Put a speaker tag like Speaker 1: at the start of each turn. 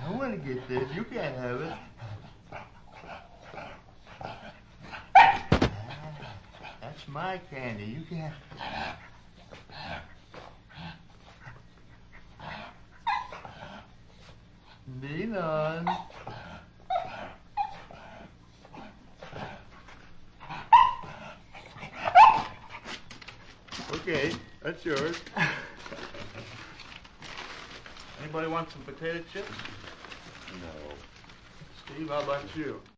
Speaker 1: I want to get this. You can't have it. That's my candy. You can't. Dinon. Okay, that's yours. Anybody want some potato chips?
Speaker 2: No.
Speaker 1: Steve, how about you?